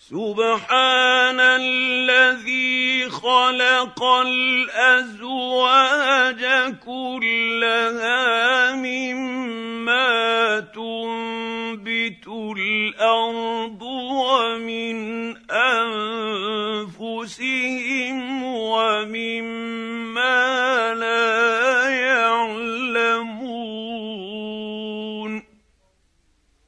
سبحان الذي خلق الازواج كلها مما تنبت الارض ومن انفسهم ومن